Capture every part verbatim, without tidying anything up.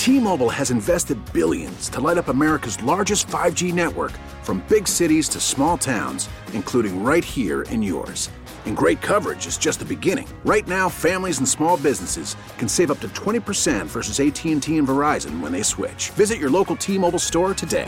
T-Mobile has invested billions to light up America's largest five G network, from big cities to small towns, including right here in yours. And great coverage is just the beginning. Right now, families and small businesses can save up to twenty percent versus A T and T and Verizon when they switch. Visit your local T-Mobile store today.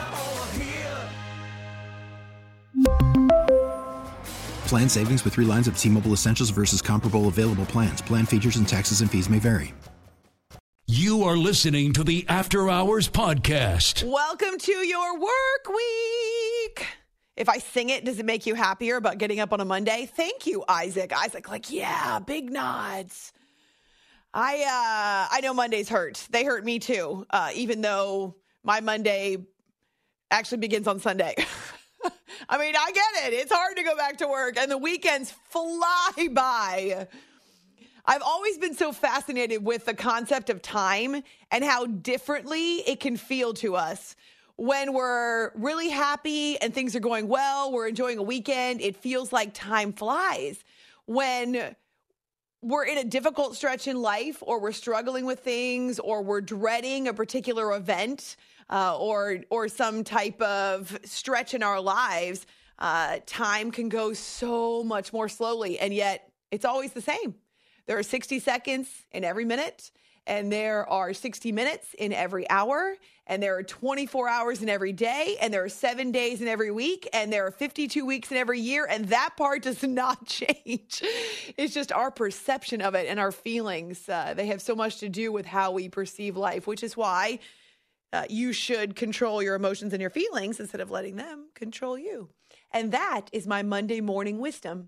Plan savings with three lines of T-Mobile Essentials versus comparable available plans. Plan features and taxes and fees may vary. You are listening to the After Hours Podcast. Welcome to your work week. If I sing it, does it make you happier about getting up on a Monday? Thank you, Isaac. Isaac, like, yeah, big nods. I uh, I know Mondays hurt. They hurt me too, uh, even though my Monday actually begins on Sunday. I mean, I get it. It's hard to go back to work, and the weekends fly by. I've always been so fascinated with the concept of time and how differently it can feel to us. When we're really happy and things are going well, we're enjoying a weekend, it feels like time flies. When we're in a difficult stretch in life, or we're struggling with things, or we're dreading a particular event, uh, or or some type of stretch in our lives, uh, time can go so much more slowly, and yet it's always the same. There are sixty seconds in every minute, and there are sixty minutes in every hour, and there are twenty-four hours in every day, and there are seven days in every week, and there are fifty-two weeks in every year, and that part does not change. It's just our perception of it and our feelings. Uh, they have so much to do with how we perceive life, which is why uh, you should control your emotions and your feelings instead of letting them control you. And that is my Monday morning wisdom.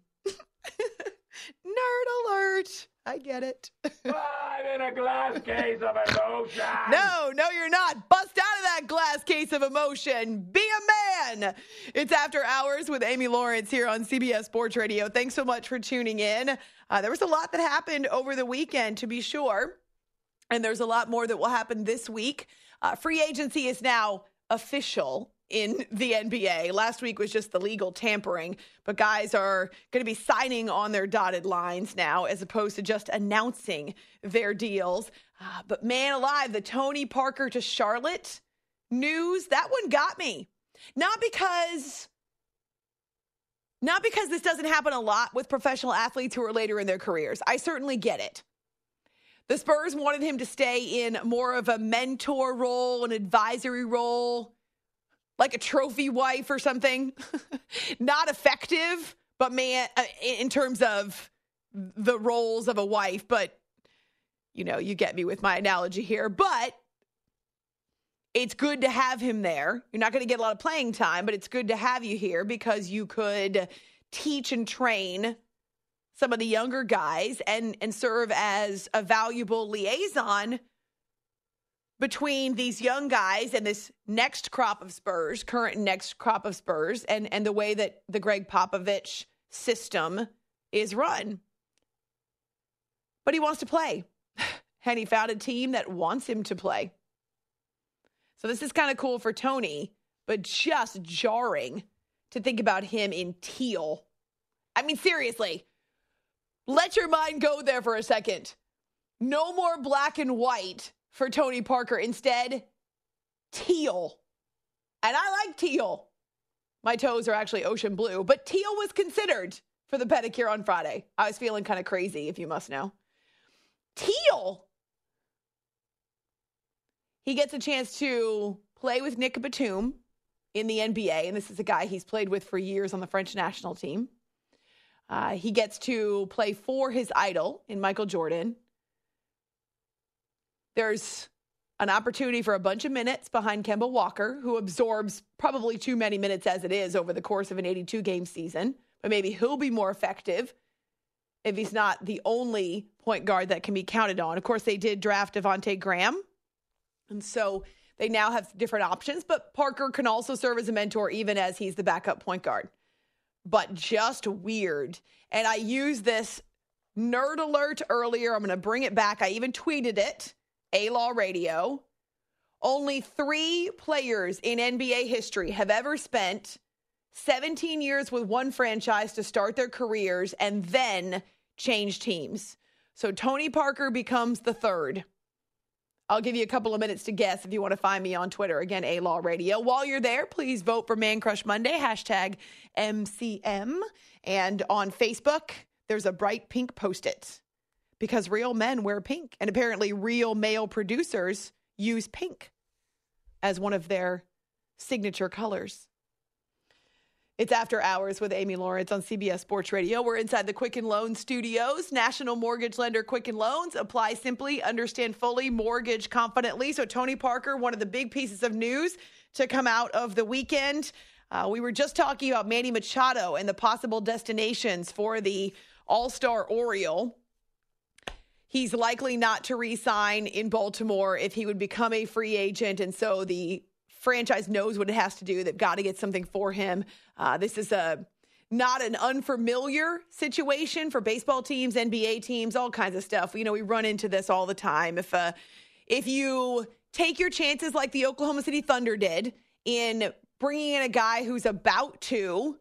Nerd alert. I get it. I'm in a glass case of emotion. No, no, you're not. Bust out of that glass case of emotion. Be a man. It's After Hours with Amy Lawrence here on C B S Sports Radio. Thanks so much for tuning in. Uh, there was a lot that happened over the weekend, to be sure. And there's a lot more that will happen this week. Uh, free agency is now official in the N B A. Last week was just the legal tampering, but guys are going to be signing on their dotted lines now as opposed to just announcing their deals. Uh, but man alive, the Tony Parker to Charlotte news, that one got me. Not because, not because this doesn't happen a lot with professional athletes who are later in their careers. I certainly get it. The Spurs wanted him to stay in more of a mentor role, an advisory role, like a trophy wife or something. Not effective, but man, in terms of the roles of a wife, but you know, you get me with my analogy here, but it's good to have him there. You're not going to get a lot of playing time, but it's good to have you here because you could teach and train some of the younger guys and, and serve as a valuable liaison between these young guys and this next crop of Spurs, current and next crop of Spurs, and, and the way that the Greg Popovich system is run. But he wants to play, and he found a team that wants him to play. So this is kind of cool for Tony, but just jarring to think about him in teal. I mean, seriously, let your mind go there for a second. No more black and white for Tony Parker. Instead, teal. And I like teal. My toes are actually ocean blue, but teal was considered for the pedicure on Friday. I was feeling kind of crazy, if you must know. Teal. He gets a chance to play with Nick Batum in the N B A, and this is a guy he's played with for years on the French national team. Uh, he gets to play for his idol in Michael Jordan. There's an opportunity for a bunch of minutes behind Kemba Walker, who absorbs probably too many minutes as it is over the course of an eighty-two game season. But maybe he'll be more effective if he's not the only point guard that can be counted on. Of course, they did draft Devontae Graham. And so they now have different options. But Parker can also serve as a mentor even as he's the backup point guard. But just weird. And I used this nerd alert earlier. I'm going to bring it back. I even tweeted it. A-Law Radio. Only three players in N B A history have ever spent seventeen years with one franchise to start their careers and then change teams. So Tony Parker becomes the third. I'll give you a couple of minutes to guess if you want to find me on Twitter. Again, A-Law Radio. While you're there, please vote for Man Crush Monday, hashtag M C M. And on Facebook, there's a bright pink Post-it because real men wear pink. And apparently real male producers use pink as one of their signature colors. It's After Hours with Amy Lawrence on C B S Sports Radio. We're inside the Quicken Loans studios. National mortgage lender Quicken Loans. Apply simply, understand fully, mortgage confidently. So Tony Parker, one of the big pieces of news to come out of the weekend. Uh, we were just talking about Manny Machado and the possible destinations for the All-Star Oriole. He's likely not to re-sign in Baltimore if he would become a free agent. And so the franchise knows what it has to do. They've got to get something for him. Uh, this is a not an unfamiliar situation for baseball teams, N B A teams, all kinds of stuff. You know, we run into this all the time. If uh, if you take your chances like the Oklahoma City Thunder did in bringing in a guy who's about to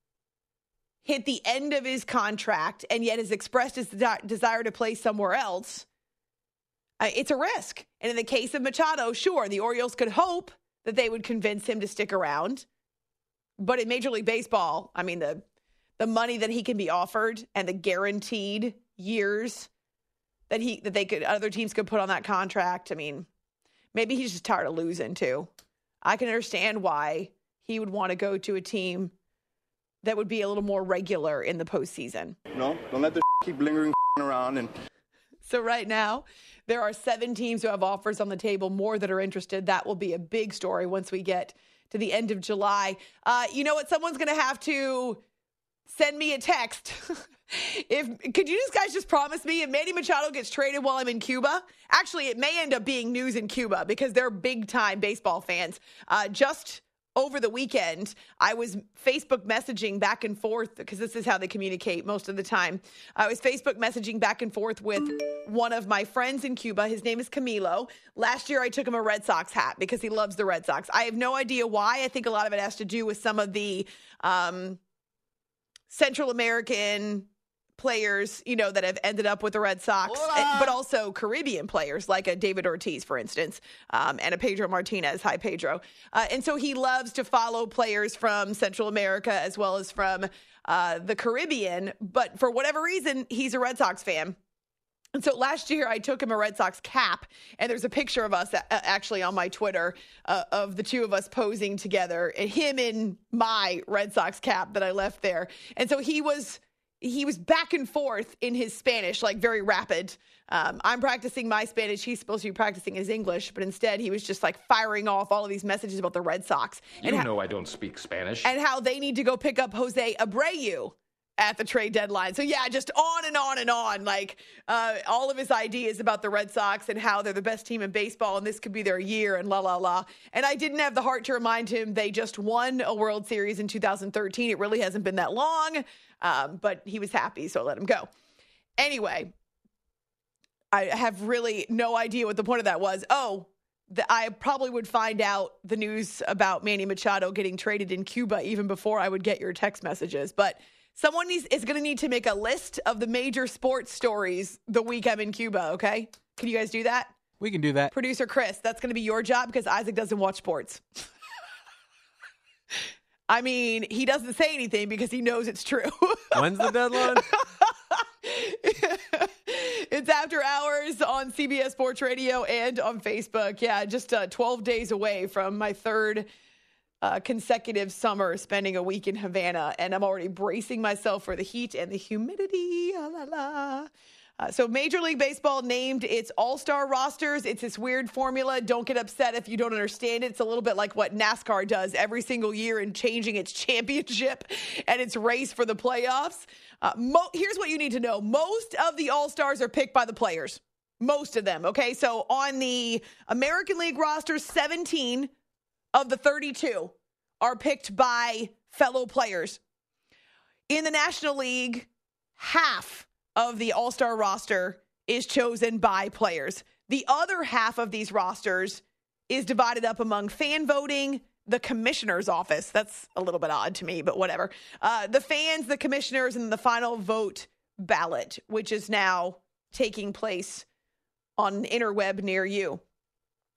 hit the end of his contract and yet has expressed his de- desire to play somewhere else, uh, it's a risk. And in the case of Machado, sure, the Orioles could hope that they would convince him to stick around. But in Major League Baseball, I mean, the the money that he can be offered and the guaranteed years that he that they could other teams could put on that contract, I mean, maybe he's just tired of losing too. I can understand why he would want to go to a team that would be a little more regular in the postseason. No, don't let the keep lingering around. And So right now, there are seven teams who have offers on the table, more that are interested. That will be a big story once we get to the end of July. Uh, you know what? Someone's going to have to send me a text. If could you guys just promise me if Manny Machado gets traded while I'm in Cuba? Actually, it may end up being news in Cuba because they're big-time baseball fans. Uh, just over the weekend, I was Facebook messaging back and forth because this is how they communicate most of the time. I was Facebook messaging back and forth with one of my friends in Cuba. His name is Camilo. Last year, I took him a Red Sox hat because he loves the Red Sox. I have no idea why. I think a lot of it has to do with some of the um, Central American players, you know, that have ended up with the Red Sox, and, but also Caribbean players like a David Ortiz, for instance, um, and a Pedro Martinez. Hi, Pedro. Uh, and so he loves to follow players from Central America as well as from uh, the Caribbean. But for whatever reason, he's a Red Sox fan. And so last year, I took him a Red Sox cap, and there's a picture of us uh, actually on my Twitter uh, of the two of us posing together, and him in my Red Sox cap that I left there. And so he was he was back and forth in his Spanish, like very rapid. Um, I'm practicing my Spanish. He's supposed to be practicing his English, but instead he was just like firing off all of these messages about the Red Sox. You and know how, I don't speak Spanish. And how they need to go pick up Jose Abreu at the trade deadline. So yeah, just on and on and on, like uh, all of his ideas about the Red Sox and how they're the best team in baseball and this could be their year and la, la, la. And I didn't have the heart to remind him they just won a World Series in two thousand thirteen. It really hasn't been that long, um, but he was happy, so I let him go. Anyway, I have really no idea what the point of that was. Oh, the, I probably would find out the news about Manny Machado getting traded in Cuba even before I would get your text messages, but someone needs, is going to need to make a list of the major sports stories the week I'm in Cuba, okay? Can you guys do that? We can do that. Producer Chris, that's going to be your job because Isaac doesn't watch sports. I mean, he doesn't say anything because he knows it's true. When's the deadline? It's After Hours on C B S Sports Radio and on Facebook. Yeah, just uh, twelve days away from my third Uh, consecutive summer spending a week in Havana, and I'm already bracing myself for the heat and the humidity. Ah, la, la. Uh, so Major League Baseball named its all-star rosters. It's this weird formula. Don't get upset if you don't understand it. It's a little bit like what NASCAR does every single year in changing its championship and its race for the playoffs. Uh, mo- here's what you need to know. Most of the all-stars are picked by the players. Most of them, okay? So on the American League roster, seventeen of the thirty-two are picked by fellow players. In the National League, half of the all-star roster is chosen by players. The other half of these rosters is divided up among fan voting, the commissioner's office. That's a little bit odd to me, but whatever. Uh, the fans, the commissioners, and the final vote ballot, which is now taking place on an interweb near you.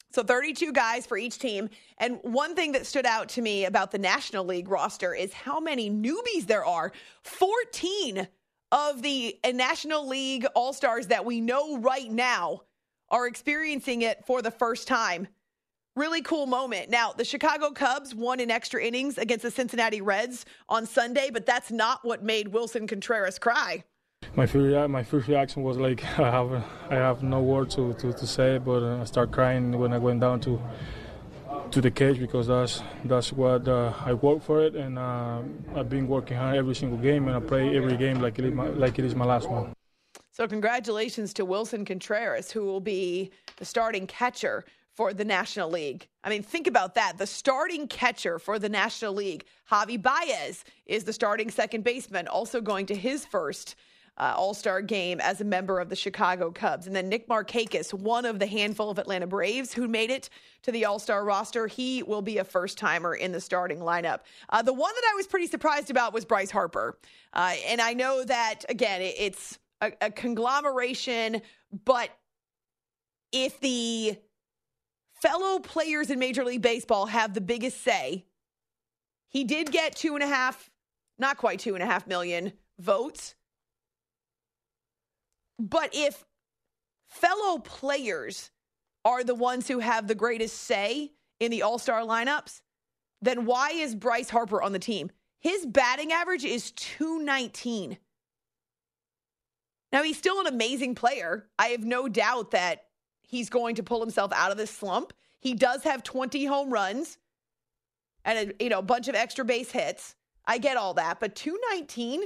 So thirty-two guys for each team. And one thing that stood out to me about the National League roster is how many newbies there are. fourteen of the National League All-Stars that we know right now are experiencing it for the first time. Really cool moment. Now, the Chicago Cubs won in extra innings against the Cincinnati Reds on Sunday, but that's not what made Willson Contreras cry. My first, my first reaction was like, I have, I have no words to, to, to say, but uh, I started crying when I went down to to the cage because that's that's what uh, I work for it, and uh, I've been working hard every single game, and I play every game like it is my, like it is my last one. So congratulations to Willson Contreras, who will be the starting catcher for the National League. I mean, think about that. The starting catcher for the National League, Javi Baez, is the starting second baseman, also going to his first Uh, All-Star game as a member of the Chicago Cubs. And then Nick Markakis, one of the handful of Atlanta Braves who made it to the All-Star roster, he will be a first-timer in the starting lineup. Uh, the one that I was pretty surprised about was Bryce Harper. Uh, and I know that, again, it, it's a, a conglomeration, but if the fellow players in Major League Baseball have the biggest say, he did get two and a half, not quite two and a half million votes. But if fellow players are the ones who have the greatest say in the All-Star lineups, then why is Bryce Harper on the team? His batting average is two nineteen. Now, he's still an amazing player. I have no doubt that he's going to pull himself out of this slump. He does have twenty home runs and a you know, bunch of extra base hits. I get all that, but two nineteen?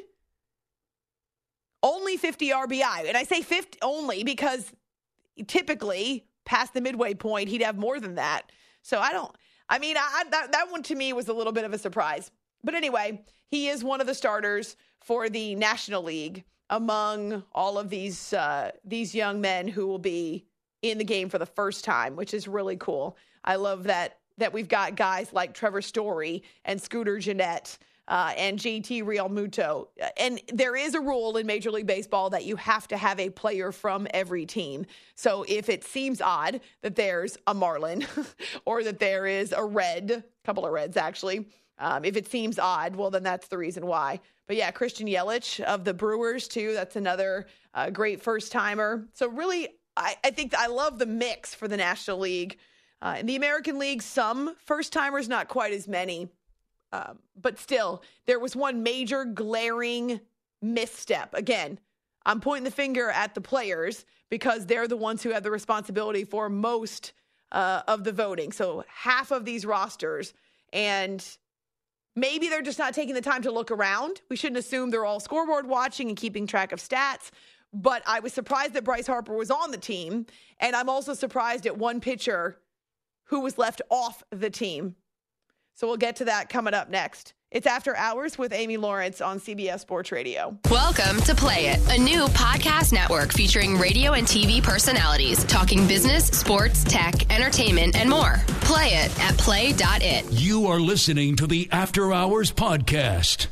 Only fifty R B I. And I say fifty only because typically past the midway point, he'd have more than that. So I don't, I mean, I, that, that one to me was a little bit of a surprise. But anyway, he is one of the starters for the National League among all of these, uh, these young men who will be in the game for the first time, which is really cool. I love that, that we've got guys like Trevor Story and Scooter Gennett Uh, and J T Realmuto. And there is a rule in Major League Baseball that you have to have a player from every team. So if it seems odd that there's a Marlin or that there is a Red, a couple of Reds actually, um, if it seems odd, well, then that's the reason why. But yeah, Christian Yelich of the Brewers too. That's another uh, great first-timer. So really, I, I think I love the mix for the National League. Uh, in the American League, some first-timers, not quite as many. Um, but still, there was one major glaring misstep. Again, I'm pointing the finger at the players because they're the ones who have the responsibility for most uh, of the voting. So half of these rosters, and maybe they're just not taking the time to look around. We shouldn't assume they're all scoreboard watching and keeping track of stats. But I was surprised that Bryce Harper was on the team. And I'm also surprised at one pitcher who was left off the team. So we'll get to that coming up next. It's After Hours with Amy Lawrence on C B S Sports Radio. Welcome to Play It, a new podcast network featuring radio and T V personalities talking business, sports, tech, entertainment, and more. Play it at play dot it. You are listening to the After Hours podcast.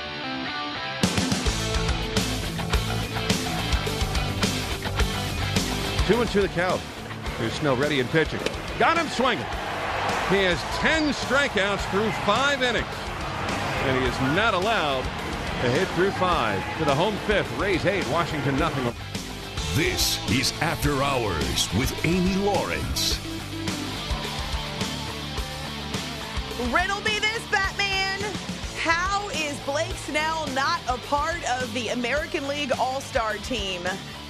Two and two the count. Here's Snell ready and pitching. Got him swinging. He has ten strikeouts through five innings, and he is not allowed to hit through five. To the home fifth, Rays eight, Washington nothing. This is After Hours with Amy Lawrence. Riddle me this, Batman. How is Blake Snell not a part of the American League All-Star team?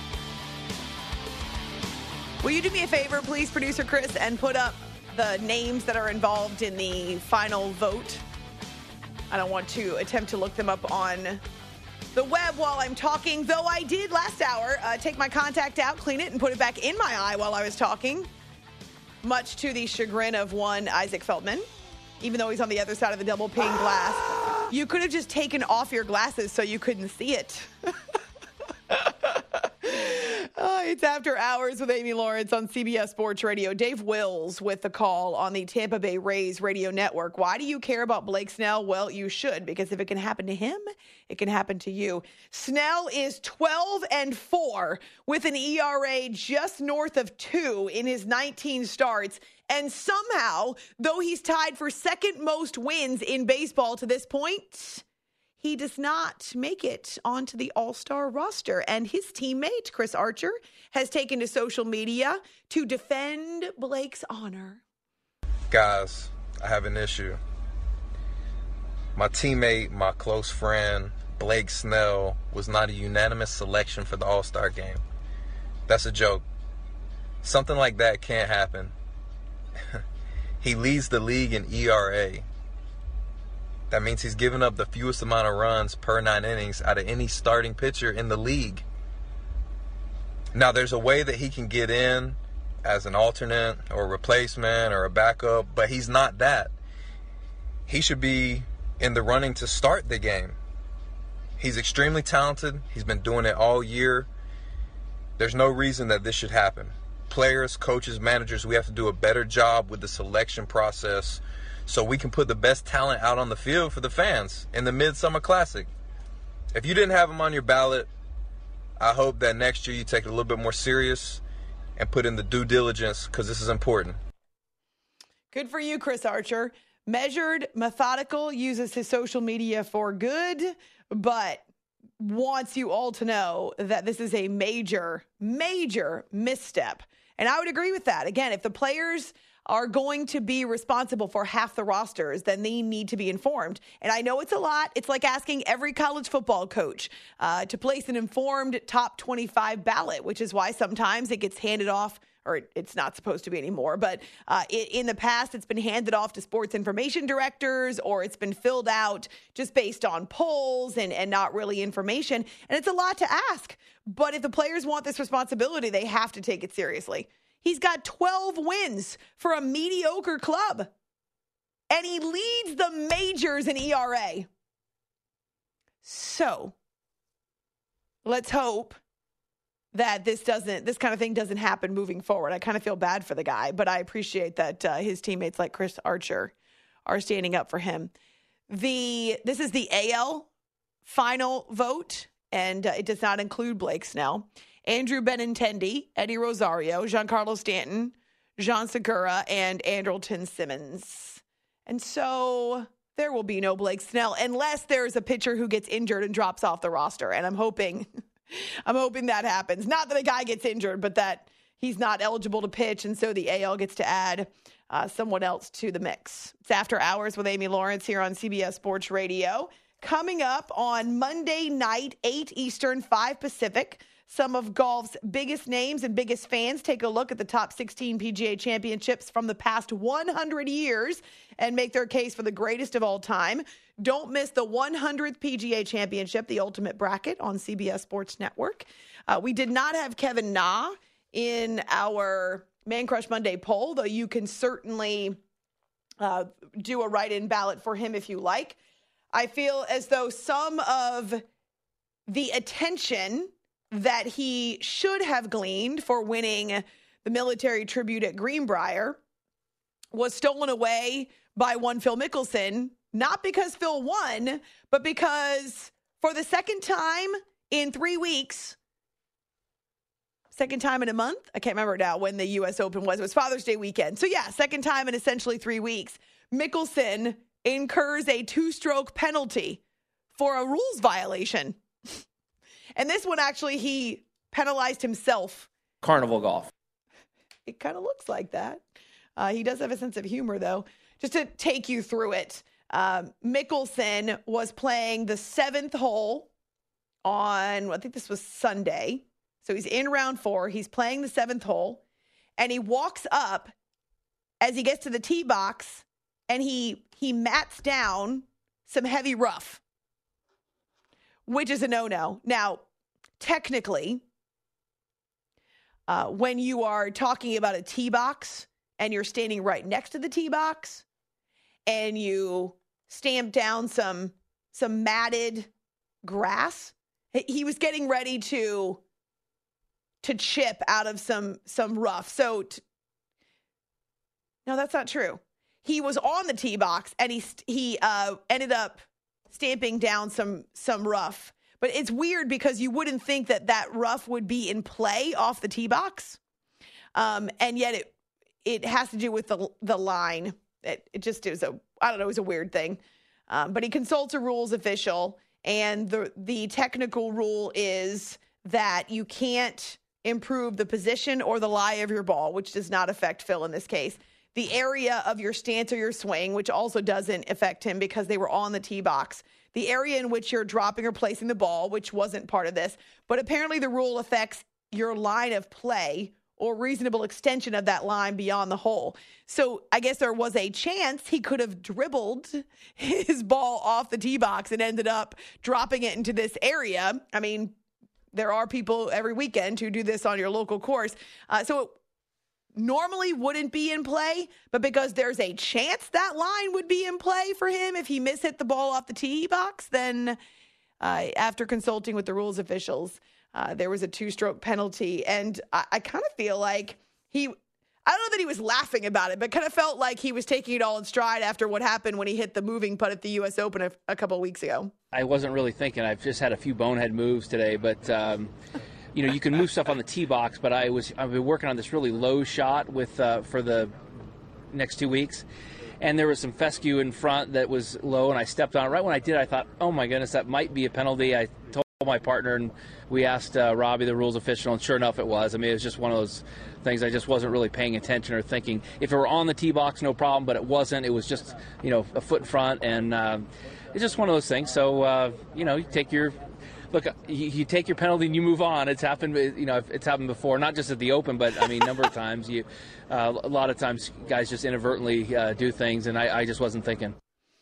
Will you do me a favor, please, producer Chris, and put up the names that are involved in the final vote? I don't want to attempt to look them up on the web while I'm talking, though I did last hour uh, take my contact out, clean it, and put it back in my eye while I was talking, much to the chagrin of one Isaac Feldman, even though he's on the other side of the double pane glass. You could have just taken off your glasses so you couldn't see it. Uh, it's After Hours with Amy Lawrence on C B S Sports Radio. Dave Wills with the call on the Tampa Bay Rays radio network. Why do you care about Blake Snell? Well, you should, because if it can happen to him, it can happen to you. Snell is twelve and four with an E R A just north of two in his nineteen starts. And somehow, though he's tied for second most wins in baseball to this point, he does not make it onto the All-Star roster. And his teammate, Chris Archer, has taken to social media to defend Blake's honor. Guys, I have an issue. My teammate, my close friend, Blake Snell, was not a unanimous selection for the All-Star game. That's a joke. Something like that can't happen. He leads the league in E R A. That means he's given up the fewest amount of runs per nine innings out of any starting pitcher in the league. Now, there's a way that he can get in as an alternate or a replacement or a backup, but he's not that. He should be in the running to start the game. He's extremely talented. He's been doing it all year. There's no reason that this should happen. Players, coaches, managers, we have to do a better job with the selection process so we can put the best talent out on the field for the fans in the Midsummer Classic. If you didn't have him on your ballot, I hope that next year you take it a little bit more serious and put in the due diligence, because this is important. Good for you, Chris Archer. Measured, methodical, uses his social media for good, but wants you all to know that this is a major, major misstep. And I would agree with that. Again, if the players are going to be responsible for half the rosters, then they need to be informed. And I know it's a lot. It's like asking every college football coach uh, to place an informed top twenty-five ballot, which is why sometimes it gets handed off, or it's not supposed to be anymore. But uh, in the past, it's been handed off to sports information directors, or it's been filled out just based on polls and, and not really information. And it's a lot to ask. But if the players want this responsibility, they have to take it seriously. He's got twelve wins for a mediocre club, and he leads the majors in E R A. So let's hope that this doesn't, this kind of thing doesn't happen moving forward. I kind of feel bad for the guy, but I appreciate that uh, his teammates like Chris Archer are standing up for him. The this is the A L final vote, and uh, it does not include Blake Snell. Andrew Benintendi, Eddie Rosario, Giancarlo Stanton, Jean Segura, and Andrelton Simmons. And so there will be no Blake Snell unless there's a pitcher who gets injured and drops off the roster. And I'm hoping, I'm hoping that happens. Not that a guy gets injured, but that he's not eligible to pitch, and so the A L gets to add uh, someone else to the mix. It's After Hours with Amy Lawrence here on C B S Sports Radio. Coming up on Monday night, eight Eastern, five Pacific, some of golf's biggest names and biggest fans take a look at the top sixteen P G A championships from the past one hundred years and make their case for the greatest of all time. Don't miss the one hundredth P G A championship, the Ultimate Bracket, on C B S Sports Network. Uh, we did not have Kevin Na in our Man Crush Monday poll, though you can certainly uh, do a write-in ballot for him if you like. I feel as though some of the attention that he should have gleaned for winning the military tribute at Greenbrier was stolen away by one Phil Mickelson, not because Phil won, but because for the second time in three weeks, second time in a month, I can't remember now when the U S Open was. It was Father's Day weekend. So yeah, second time in essentially three weeks, Mickelson incurs a two-stroke penalty for a rules violation. And this one, actually, he penalized himself. Carnival golf. It kind of looks like that. Uh, he does have a sense of humor, though. Just to take you through it, um, Mickelson was playing the seventh hole on, I think this was Sunday. So he's in round four. He's playing the seventh hole. And he walks up as he gets to the tee box, and he he mats down some heavy rough, which is a no-no. Now, technically, uh, when you are talking about a tee box and you're standing right next to the tee box and you stamp down some, some matted grass, he was getting ready to to chip out of some some rough. So, t- no, that's not true. He was on the tee box and he he uh, ended up stamping down some some rough. But it's weird because you wouldn't think that that rough would be in play off the tee box, um, and yet it it has to do with the the line. It, it just is a I don't know. It was a weird thing. Um, but he consults a rules official, and the the technical rule is that you can't improve the position or the lie of your ball, which does not affect Phil in this case. The area of your stance or your swing, which also doesn't affect him because they were on the tee box. The area in which you're dropping or placing the ball, which wasn't part of this. But apparently the rule affects your line of play or reasonable extension of that line beyond the hole. So I guess there was a chance he could have dribbled his ball off the tee box and ended up dropping it into this area. I mean, there are people every weekend who do this on your local course. Uh, so it normally wouldn't be in play, but because there's a chance that line would be in play for him if he mishit the ball off the tee box, then uh, after consulting with the rules officials, uh, there was a two-stroke penalty. And I, I kind of feel like he, I don't know that he was laughing about it, but kind of felt like he was taking it all in stride after what happened when he hit the moving putt at the U S Open a, a couple of weeks ago. I wasn't really thinking. I've just had a few bonehead moves today, but um, you know, you can move stuff on the tee box. But I was I've been working on this really low shot with uh, for the next two weeks, and there was some fescue in front that was low, and I stepped on it. Right when I did, I thought, oh my goodness, that might be a penalty. I told my partner, and we asked uh, Robbie, the rules official, and sure enough, it was. I mean, it was just one of those things. I just wasn't really paying attention or thinking. If it were on the tee box, no problem, but it wasn't. It was just, you know, a foot in front, and uh, it's just one of those things. So, uh, you know, you take your look. You, you take your penalty and you move on. It's happened, you know, it's happened before, not just at the Open, but I mean, a number of times. You, uh, a lot of times, guys just inadvertently uh, do things, and I, I just wasn't thinking.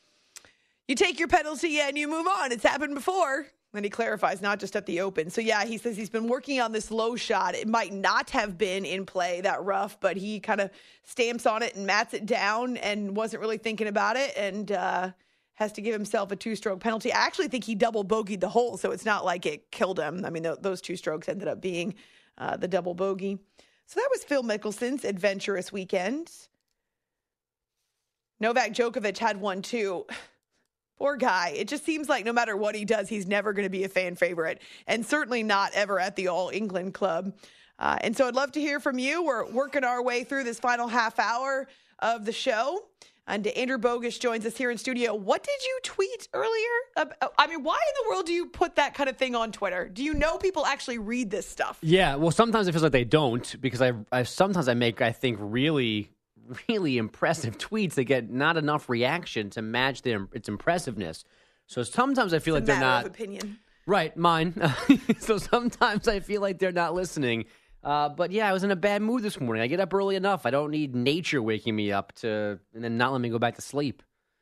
You take your penalty and you move on. It's happened before. Then he clarifies, not just at the Open. So, yeah, he says he's been working on this low shot. It might not have been in play, that rough, but he kind of stamps on it and mats it down and wasn't really thinking about it and uh, has to give himself a two-stroke penalty. I actually think he double bogeyed the hole, so it's not like it killed him. I mean, th- those two strokes ended up being uh, the double bogey. So that was Phil Mickelson's adventurous weekend. Novak Djokovic had one, too. Poor guy. It just seems like no matter what he does, he's never going to be a fan favorite, and certainly not ever at the All England Club. Uh, and so I'd love to hear from you. We're working our way through this final half hour of the show. And Andrew Bogusch joins us here in studio. What did you tweet earlier? I mean, why in the world do you put that kind of thing on Twitter? Do you know people actually read this stuff? Yeah, well, sometimes it feels like they don't, because I, I sometimes I make, I think, really... really impressive tweets that get not enough reaction to match their its impressiveness. So sometimes I feel it's like a they're not of opinion. Right, mine. So sometimes I feel like they're not listening. Uh, but yeah, I was in a bad mood this morning. I get up early enough. I don't need nature waking me up to and then not let me go back to sleep.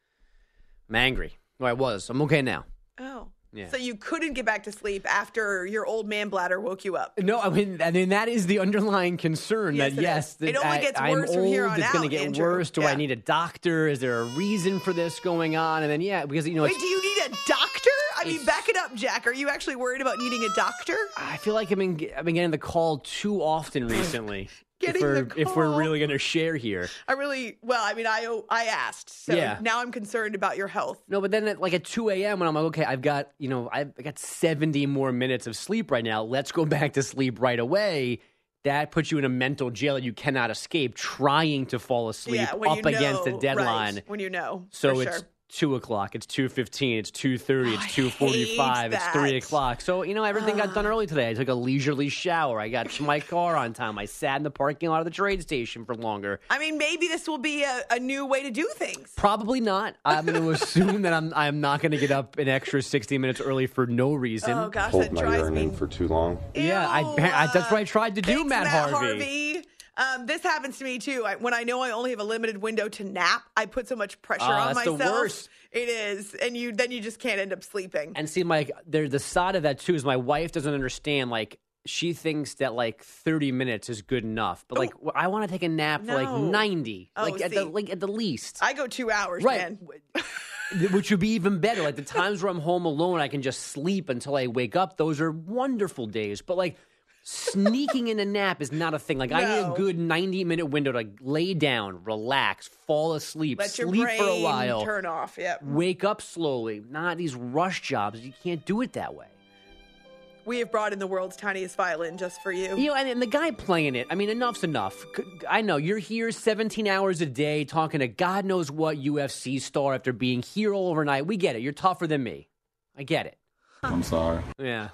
I'm angry. Well, I was. I'm okay now. Oh. Yeah. So you couldn't get back to sleep after your old man bladder woke you up? No, I mean, I mean that is the underlying concern. Yes, that it yes, is. It only I, gets I'm worse old, from here on it's out, going to get Andrew. worse. Do yeah. I need a doctor? Is there a reason for this going on? And then yeah, because you know, wait, it's, do you need a doctor? I mean, back it up, Jack. Are you actually worried about needing a doctor? I feel like I've been I've been getting the call too often recently. Getting if we're, the call. if we're really going to share here. I really, well, I mean, I I asked, so Yeah. now I'm concerned about your health. No, but then at, like at two a.m. when I'm like, okay, I've got, you know, I've I got seventy more minutes of sleep right now. Let's go back to sleep right away. That puts you in a mental jail that you cannot escape, trying to fall asleep Yeah, when up you know, against a deadline. Right, when you know, So for it's sure. two o'clock, it's two fifteen, it's two thirty, it's two forty-five, it's that. three o'clock. So, you know, everything got done early today. I took a leisurely shower. I got to my car on time. I sat in the parking lot of the train station for longer. I mean, maybe this will be a, a new way to do things. Probably not. I'm going to assume that I'm I'm not going to get up an extra sixty minutes early for no reason. Oh, gosh, Hold that my drives urine me. in for too long. Yeah, I, I that's what I tried to do, Thanks, Matt, Matt Harvey. Harvey. Um, this happens to me, too. I, when I know I only have a limited window to nap, I put so much pressure Oh, on that's the myself. worst. It is. And you then you just can't end up sleeping. And see, like, there, the side of that, too, is my wife doesn't understand, like, she thinks that, like, thirty minutes is good enough. But, like, Oh. I want to take a nap for, like, No. ninety. Oh, like, at see. the, like, at the least. I go two hours, Right. man. Which would be even better. Like, the times where I'm home alone, I can just sleep until I wake up. Those are wonderful days. But, like, Sneaking in a nap is not a thing. Like, no. I need a good ninety-minute window to lay down, relax, fall asleep, Let sleep your brain for a while. turn off, yep. Wake up slowly. Not these rush jobs. You can't do it that way. We have brought in the world's tiniest violin just for you. You know, and, and the guy playing it, I mean, enough's enough. I know, you're here seventeen hours a day talking to God knows what U F C star after being here all overnight. We get it. You're tougher than me. I get it. I'm sorry. Yeah.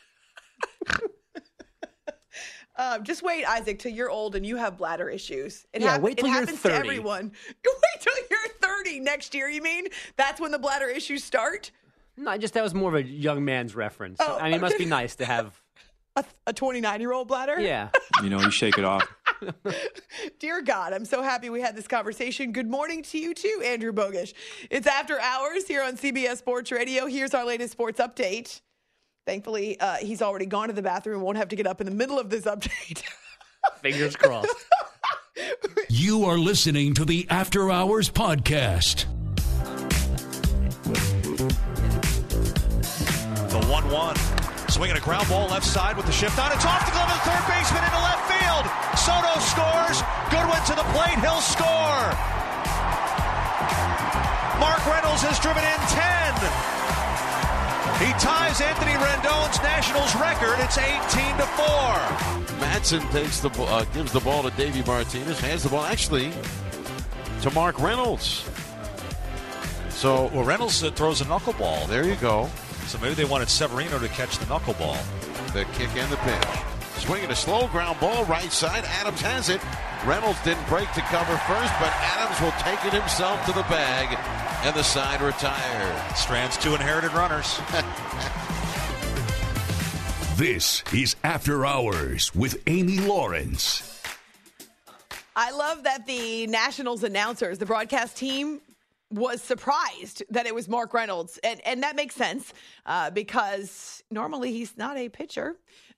um, just wait, Isaac, till you're old and you have bladder issues. It yeah, hap- wait till it you're happens thirty. to everyone. You wait till you're thirty next year, you mean? That's when the bladder issues start? No, just that was more of a young man's reference. Oh, I mean, it must okay. be nice to have a, a twenty-nine-year-old bladder? Yeah. You know, you shake it off. Dear God, I'm so happy we had this conversation. Good morning to you too, Andrew Bogish. It's After Hours here on C B S Sports Radio. Here's our latest sports update. Thankfully, uh, he's already gone to the bathroom and won't have to get up in the middle of this update. Fingers crossed. You are listening to the After Hours Podcast. The one one. Swinging a ground ball left side with the shift on. It's off the glove of the third baseman into left field. Soto scores. Goodwin to the plate. He'll score. Mark Reynolds has driven in ten. He ties Anthony Rendon's Nationals record. It's eighteen to four. Madsen takes the uh, gives the ball to Davey Martinez. Hands the ball actually to Mark Reynolds. So well, Reynolds uh, throws a knuckleball. There you go. So maybe they wanted Severino to catch the knuckleball. The kick and the pitch. Swinging a slow ground ball right side. Adams has it. Reynolds didn't break to cover first, but Adams will take it himself to the bag, and the side retired. Strands two inherited runners. This is After Hours with Amy Lawrence. I love that the Nationals announcers, the broadcast team, was surprised that it was Mark Reynolds. And, and that makes sense uh, because normally he's not a pitcher.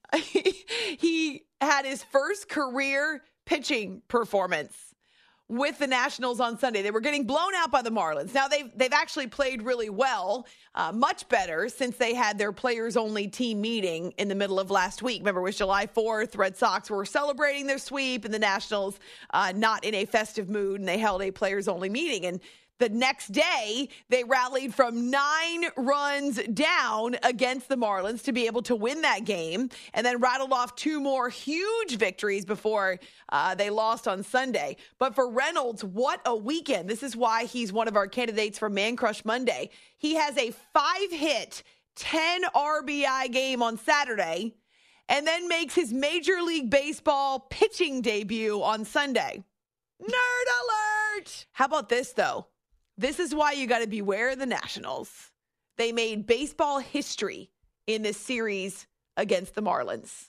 He had his first career pitching performance with the Nationals on Sunday. They were getting blown out by the Marlins. Now, they've, they've actually played really well, uh, much better since they had their players-only team meeting in the middle of last week. Remember, it was July fourth. Red Sox were celebrating their sweep, and the Nationals uh, not in a festive mood, and they held a players-only meeting. And the next day, they rallied from nine runs down against the Marlins to be able to win that game and then rattled off two more huge victories before uh, they lost on Sunday. But for Reynolds, what a weekend. This is why he's one of our candidates for Man Crush Monday. He has a five-hit, ten R B I game on Saturday and then makes his Major League Baseball pitching debut on Sunday. Nerd alert! How about this, though? This is why you got to beware of the Nationals. They made baseball history in this series against the Marlins.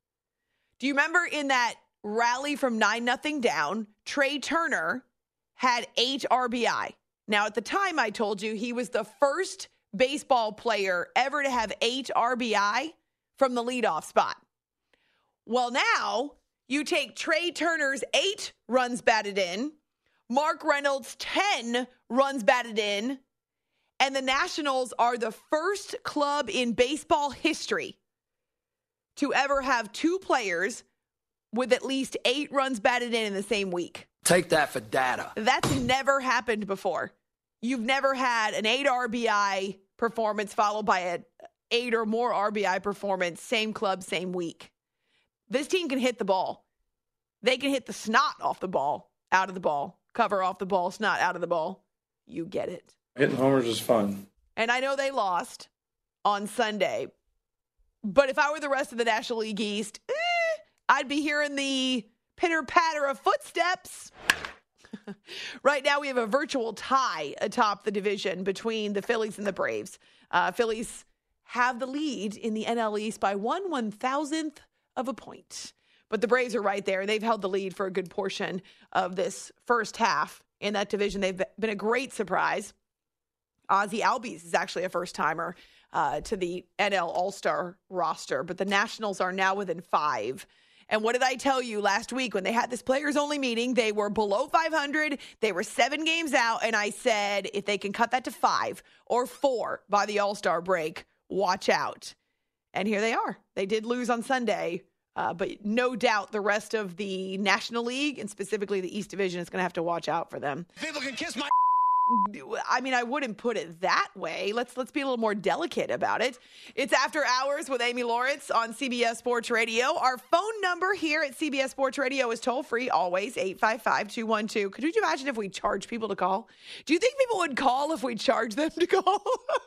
Do you remember in that rally from nine nothing down, Trey Turner had eight R B I. Now, at the time, I told you he was the first baseball player ever to have eight R B I from the leadoff spot. Well, now you take Trey Turner's eight runs batted in, Mark Reynolds' ten runs batted in, and the Nationals are the first club in baseball history to ever have two players with at least eight runs batted in in the same week. Take that for data. That's never happened before. You've never had an eight R B I performance followed by an eight or more R B I performance, same club, same week. This team can hit the ball. They can hit the snot off the ball, out of the ball. Cover off the ball, snot out of the ball. You get it. Hitting homers is fun. And I know they lost on Sunday, but if I were the rest of the National League East, eh, I'd be hearing the pitter-patter of footsteps. Right now we have a virtual tie atop the division between the Phillies and the Braves. Uh, Phillies have the lead in the N L East by one one-thousandth of a point. But the Braves are right there. They've held the lead for a good portion of this first half in that division. They've been a great surprise. Ozzie Albies is actually a first-timer uh, to the N L All-Star roster. But the Nationals are now within five. And what did I tell you last week when they had this players-only meeting? They were below five hundred. They were seven games out. And I said, if they can cut that to five or four by the All-Star break, watch out. And here they are. They did lose on Sunday Uh, but no doubt the rest of the National League and specifically the East Division is going to have to watch out for them. People can kiss my... I mean, I wouldn't put it that way. Let's let's be a little more delicate about it. It's After Hours with Amy Lawrence on C B S Sports Radio. Our phone number here at C B S Sports Radio is toll free, always, eight five five, two one two. Could you imagine if we charge people to call? Do you think people would call if we charge them to call?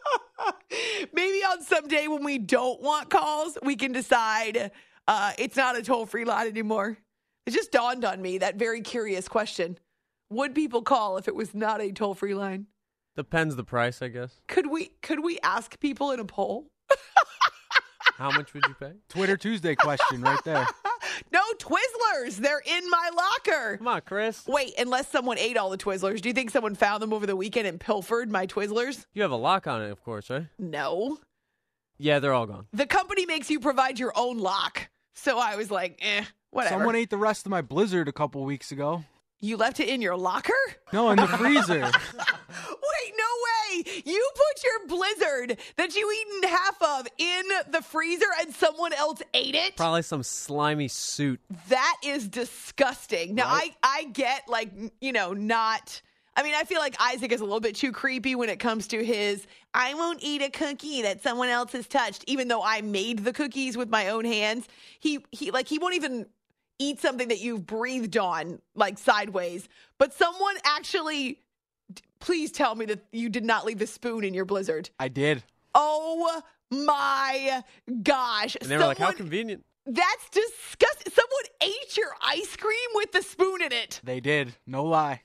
Maybe on some day when we don't want calls, we can decide uh, it's not a toll-free line anymore. It just dawned on me, that very curious question. Would people call if it was not a toll-free line? Depends the price, I guess. Could we could we ask people in a poll? How much would you pay? Twitter Tuesday question right there. No, Twizzlers. They're in my locker. Come on, Chris. Wait, unless someone ate all the Twizzlers. Do you think someone found them over the weekend and pilfered my Twizzlers? You have a lock on it, of course, right? No. Yeah, they're all gone. The company makes you provide your own lock. So I was like, eh, whatever. Someone ate the rest of my Blizzard a couple weeks ago. You left it in your locker? No, in the freezer. Wait, no way. You put your Blizzard that you eaten half of in the freezer and someone else ate it? Probably some slimy suit. That is disgusting. Now, right? I, I get, like, you know, not... I mean, I feel like Isaac is a little bit too creepy when it comes to his, I won't eat a cookie that someone else has touched, even though I made the cookies with my own hands. He, he like, he won't even eat something that you've breathed on, like, sideways. But someone actually, please tell me that you did not leave the spoon in your Blizzard. I did. Oh, my gosh. And they were someone, like, how convenient. That's disgusting. Someone ate your ice cream with the spoon in it. They did. No lie.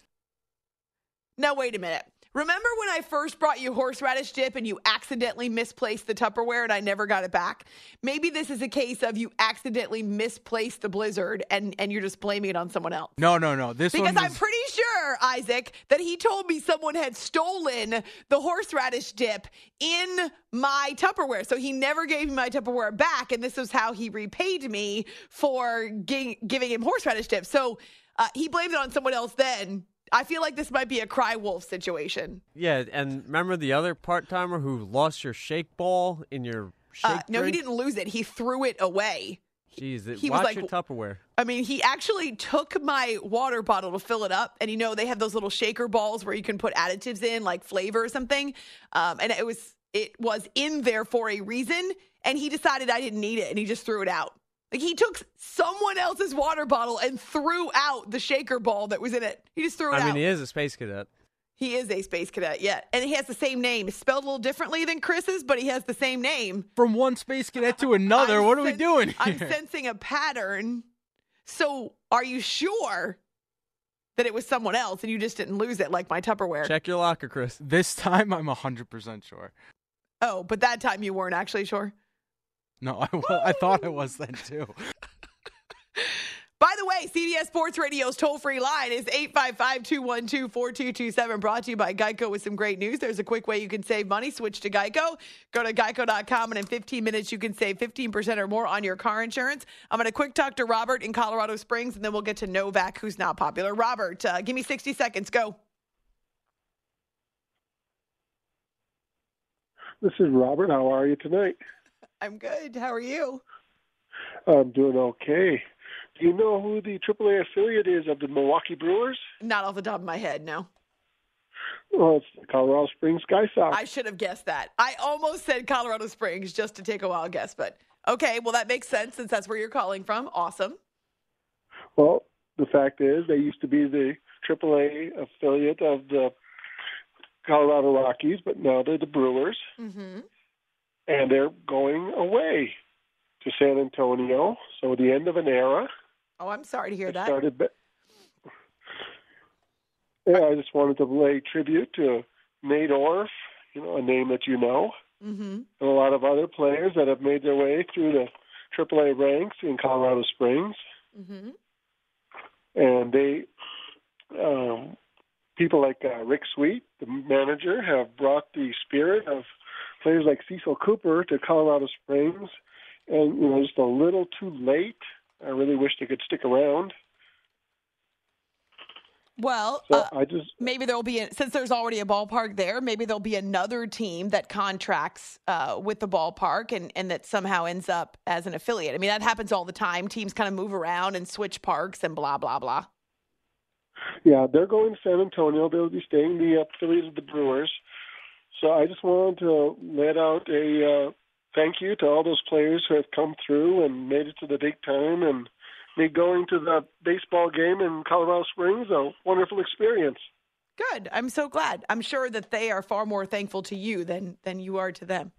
Now, wait a minute. Remember when I first brought you horseradish dip and you accidentally misplaced the Tupperware and I never got it back? Maybe this is a case of you accidentally misplaced the Blizzard and, and you're just blaming it on someone else. No, no, no. This because one was... I'm pretty sure, Isaac, that he told me someone had stolen the horseradish dip in my Tupperware. So he never gave me my Tupperware back, and this was how he repaid me for gi- giving him horseradish dip. So uh, he blamed it on someone else then. I feel like this might be a cry wolf situation. Yeah, and remember the other part-timer who lost your shake ball in your shake uh, No, drink? he didn't lose it. He threw it away. Jeez, he watch was like, your Tupperware. I mean, he actually took my water bottle to fill it up. And, you know, they have those little shaker balls where you can put additives in, like flavor or something. Um, and it was it was in there for a reason. And he decided I didn't need it, and he just threw it out. Like, he took someone else's water bottle and threw out the shaker ball that was in it. He just threw it out. I mean, he is a space cadet. He is a space cadet, yeah. And he has the same name. It's spelled a little differently than Chris's, but he has the same name. From one space cadet to another, I'm what are sen- we doing here? I'm sensing a pattern. So are you sure that it was someone else and you just didn't lose it like my Tupperware? Check your locker, Chris. This time, I'm one hundred percent sure. Oh, but that time you weren't actually sure? No, I, I thought I was then, too. By the way, C B S Sports Radio's toll-free line is eight five five, two one two, four two two seven, brought to you by Geico with some great news. There's a quick way you can save money. Switch to Geico. Go to geico dot com, and in fifteen minutes, you can save fifteen percent or more on your car insurance. I'm going to quick talk to Robert in Colorado Springs, and then we'll get to Novak, who's not popular. Robert, uh, give me sixty seconds. Go. This is Robert. How are you tonight? I'm good. How are you? I'm doing okay. Do you know who the triple A affiliate is of the Milwaukee Brewers? Not off the top of my head, no. Well, it's the Colorado Springs Sky Sox. I should have guessed that. I almost said Colorado Springs just to take a wild guess, but okay, well, that makes sense since that's where you're calling from. Awesome. Well, the fact is they used to be the triple A affiliate of the Colorado Rockies, but now they're the Brewers. Mm-hmm. And they're going away to San Antonio. So the end of an era. Oh, I'm sorry to hear that. Started be- yeah, I just wanted to lay tribute to Nate Orff, you know, a name that you know, mm-hmm. and a lot of other players that have made their way through the triple A ranks in Colorado Springs. Mm-hmm. And they, um, people like uh, Rick Sweet, the manager, have brought the spirit of players like Cecil Cooper to Colorado Springs, and you know, just a little too late. I really wish they could stick around. Well, so uh, I just maybe there'll be, a, since there's already a ballpark there, maybe there'll be another team that contracts uh, with the ballpark and, and that somehow ends up as an affiliate. I mean, that happens all the time. Teams kind of move around and switch parks and blah, blah, blah. Yeah, they're going to San Antonio. They'll be staying the affiliate of the Brewers. So I just wanted to let out a uh, thank you to all those players who have come through and made it to the big time, and made going to the baseball game in Colorado Springs a wonderful experience. Good. I'm so glad. I'm sure that they are far more thankful to you than, than you are to them.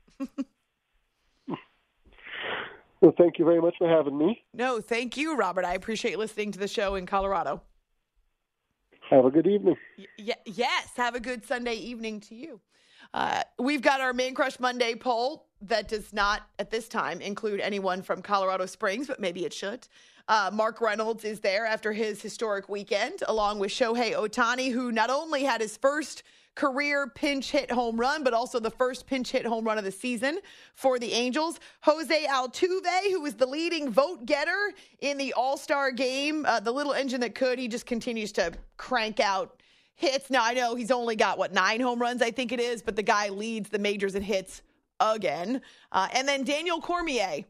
Well, thank you very much for having me. No, thank you, Robert. I appreciate listening to the show in Colorado. Have a good evening. Y- yes, have a good Sunday evening to you. Uh, we've got our Man Crush Monday poll that does not, at this time, include anyone from Colorado Springs, but maybe it should. Uh, Mark Reynolds is there after his historic weekend, along with Shohei Ohtani, who not only had his first career pinch hit home run, but also the first pinch hit home run of the season for the Angels. Jose Altuve, who was the leading vote getter in the All-Star game, uh, the little engine that could, he just continues to crank out hits. Now, I know he's only got, what, nine home runs, I think it is, but the guy leads the majors in hits again. Uh, and then Daniel Cormier.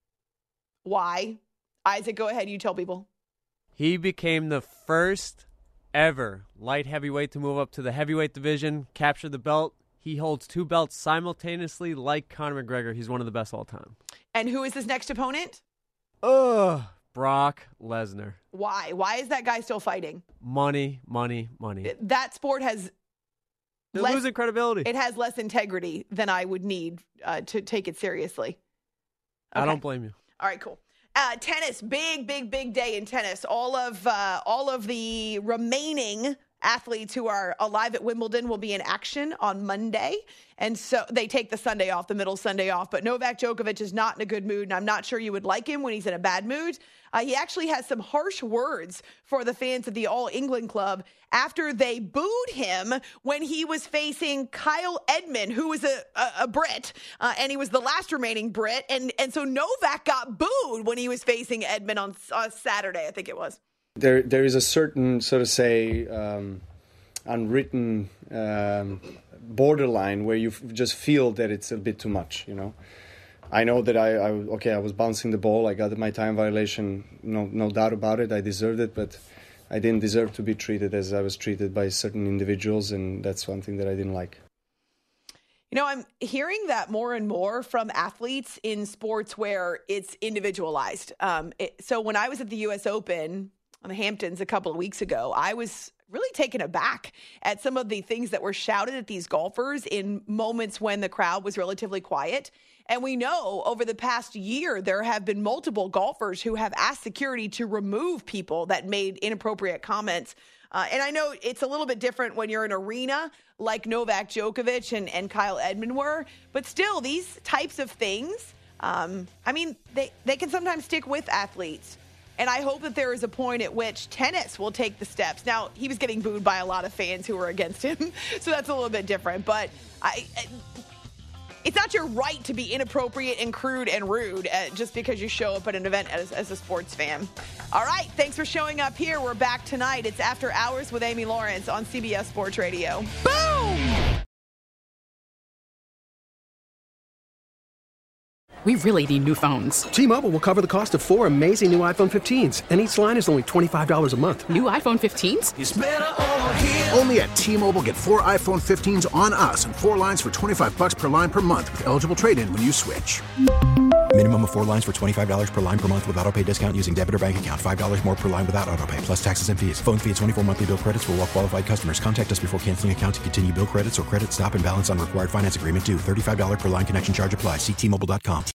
Why? Isaac, go ahead. You tell people. He became the first ever light heavyweight to move up to the heavyweight division, capture the belt. He holds two belts simultaneously like Conor McGregor. He's one of the best all time. And who is his next opponent? Ugh, Brock Lesnar. Why? Why is that guy still fighting? Money, money, money. That sport has They're less, losing credibility. It has less integrity than I would need uh, to take it seriously. Okay. I don't blame you. All right, cool. Uh, tennis, big, big, big day in tennis. All of uh, all of the remaining athletes who are alive at Wimbledon will be in action on Monday. And so they take the Sunday off, the middle Sunday off. But Novak Djokovic is not in a good mood, and I'm not sure you would like him when he's in a bad mood. Uh, he actually has some harsh words for the fans of the All England Club after they booed him when he was facing Kyle Edmund, who was a, a, a Brit, uh, and he was the last remaining Brit. And, and so Novak got booed when he was facing Edmund on uh, Saturday, I think it was. There, there is a certain, so to say, um, unwritten um, borderline where you f- just feel that it's a bit too much, you know. I know that I, I, okay, I was bouncing the ball. I got my time violation, no, no doubt about it. I deserved it, but I didn't deserve to be treated as I was treated by certain individuals, and that's one thing that I didn't like. You know, I'm hearing that more and more from athletes in sports where it's individualized. Um, it, so when I was at the U S Open on the Hamptons a couple of weeks ago, I was really taken aback at some of the things that were shouted at these golfers in moments when the crowd was relatively quiet. And we know over the past year, there have been multiple golfers who have asked security to remove people that made inappropriate comments. Uh, and I know it's a little bit different when you're in an arena like Novak Djokovic and, and Kyle Edmund were, but still these types of things, um, I mean, they, they can sometimes stick with athletes. And I hope that there is a point at which tennis will take the steps. Now, he was getting booed by a lot of fans who were against him, so that's a little bit different. But I, it's not your right to be inappropriate and crude and rude uh, just because you show up at an event as, as a sports fan. All right, thanks for showing up here. We're back tonight. It's After Hours with Amy Lawrence on C B S Sports Radio. Boom! We really need new phones. T-Mobile will cover the cost of four amazing new iPhone fifteens, and each line is only twenty-five dollars a month. New iPhone fifteens? It's better over here. Only at T-Mobile, get four iPhone fifteens on us and four lines for twenty-five dollars per line per month with eligible trade-in when you switch. Minimum of four lines for twenty-five dollars per line per month with autopay discount using debit or bank account. five dollars more per line without autopay, plus taxes and fees. Phone fee at twenty-four monthly bill credits for well-qualified customers. Contact us before canceling account to continue bill credits or credit stop and balance on required finance agreement due. thirty-five dollars per line connection charge applies. See T Mobile dot com.